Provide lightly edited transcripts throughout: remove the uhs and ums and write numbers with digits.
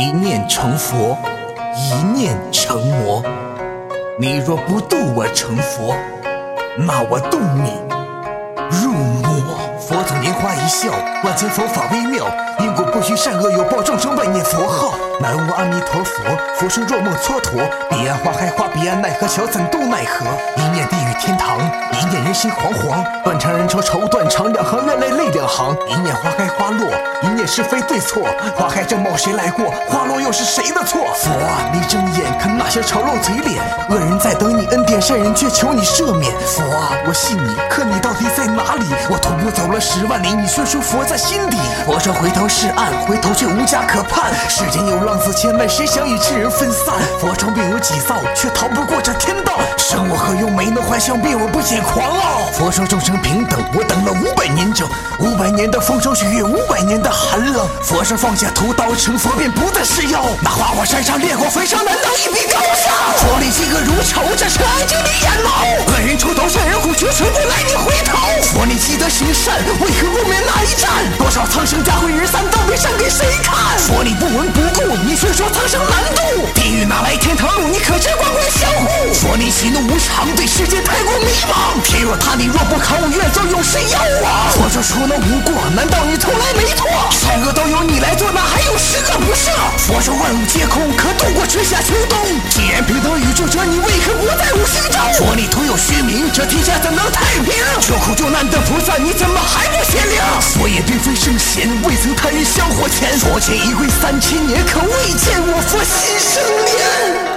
一念成佛，一念成魔。你若不渡我成佛，那我渡你入魔。佛祖拈花一笑，万千佛法微妙，因果不虚，善恶有报，众生万念佛号。南无阿弥陀佛，佛声若梦蹉跎。彼岸花开花，彼岸奈何桥，怎渡奈何？一念地狱天堂，一念人心惶惶。断肠人愁愁断肠，两行热泪泪两行。一念花开花落，一念是非对错。花开正茂谁来过？花落又是谁的错？佛啊，你睁眼看那些丑陋嘴脸，恶人在等你恩典，善人却求你赦免。佛啊，我信你，可你到底在哪里？我徒步走了10万里，你却说佛在心底。佛说回头是岸，回头却无家可盼。世间有浪子千万，谁想与世人分散？佛称病有几遭，却逃不过这天道。生我何用，没能幻想变我不减狂傲。佛说众生平等，我等了500年整，500年的丰收喜悦，500年的寒冷。佛说放下屠刀，成佛便不再是妖。那花果山上烈火焚烧，难道一笔勾销？佛里嫉恶如仇，这是爱情的眼眸。恶人出头，善人苦，却出不来你回头。佛你积德行善，为何不免那一战？多少苍生家毁人散，都别善给谁看？佛你不闻不顾，你却说苍生难渡。地狱哪来天堂路？你可知光辉相护？佛你喜怒无常，对世界太过迷茫。天若塌，你若不扛，我愿做永世妖王。佛说孰能无过？难道你从来没错？善恶都由你来做，那还有10个不赦？佛说万物皆空，可度过春夏秋冬。既然平等宇宙者，你为何不在我心中？佛你徒有虚名，这天下怎能太平？救苦救难的菩萨，你怎么还不显灵？佛也并非圣贤，未曾贪于香火钱。佛前一跪3000年，可未见我佛心生怜。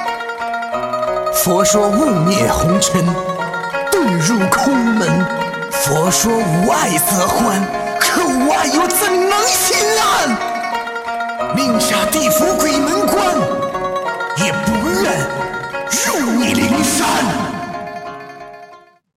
佛说雾灭红尘，遁入空门。佛说无爱则欢，可无爱又怎能心安？命下地府鬼门关，也